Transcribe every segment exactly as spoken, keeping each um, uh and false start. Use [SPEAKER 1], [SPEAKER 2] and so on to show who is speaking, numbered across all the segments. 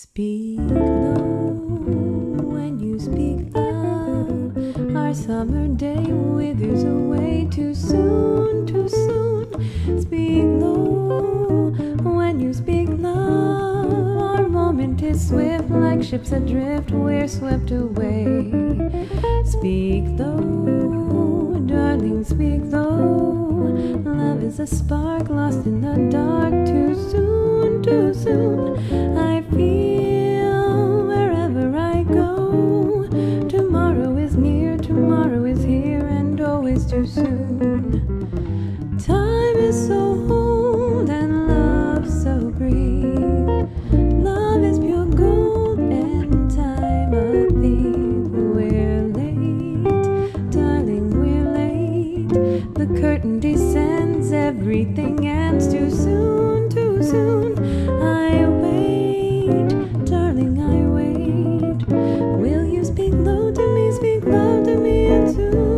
[SPEAKER 1] Speak low when you speak loud. Our summer day withers away too soon, too soon. Speak low when you speak loud. Our moment is swift, like ships adrift, we're swept away. Speak low, darling, speak low. Love is a spark lost in the dark too soon, too soon. I feel wherever I go, tomorrow is near, tomorrow is here, and always too soon. Time is so old and love so brief. Love is pure gold and time a thief. We're late, darling, we're late. The curtain descends, everything ends too soon, too soon. I wait, darling, I wait. Will you speak low to me, speak loud to me, and soon?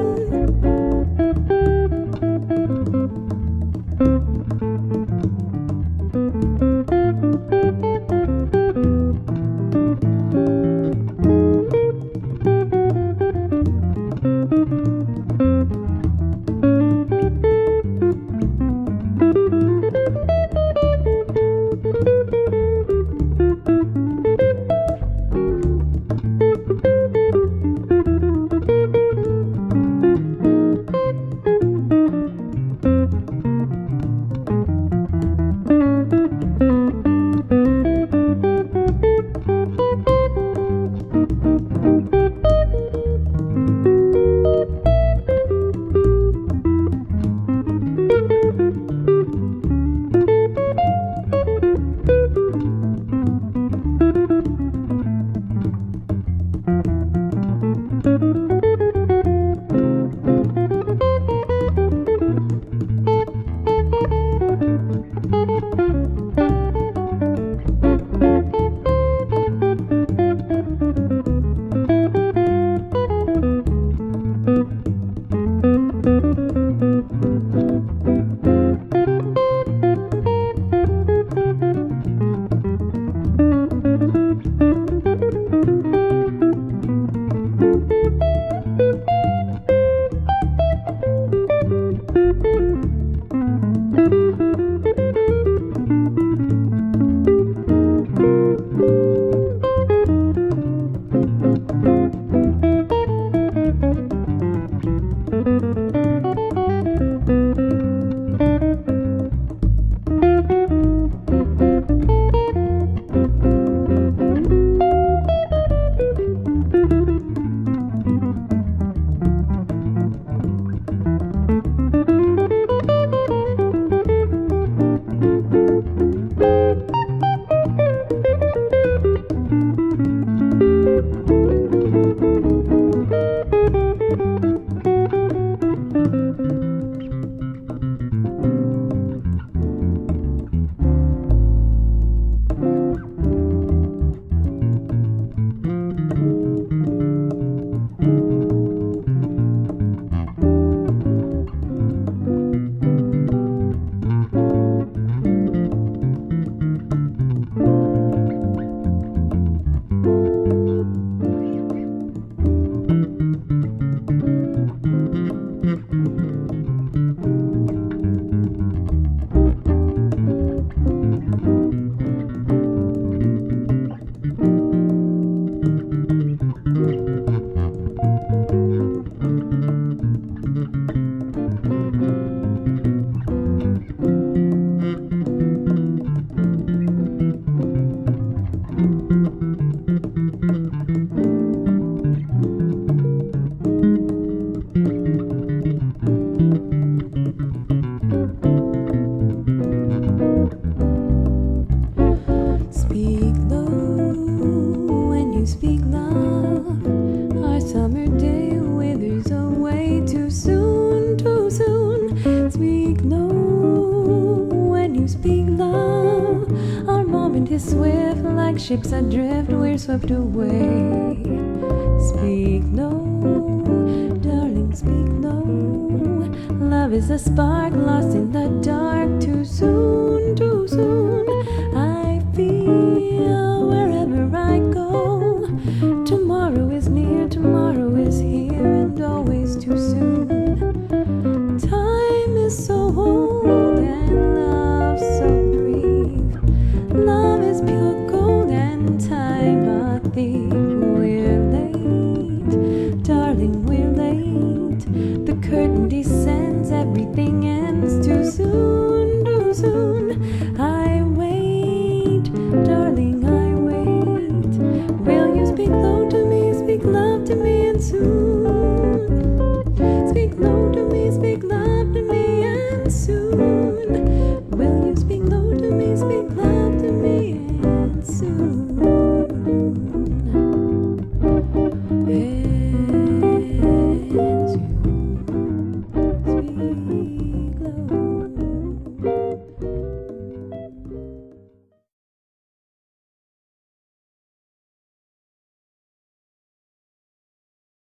[SPEAKER 1] Speak love, our summer day withers away too soon, too soon. Speak low when you speak love. Our moment is swift, like ships adrift, we're swept away. Speak low, darling, speak low. Love is a spark lost in the dark too soon, too soon. I feel and soon.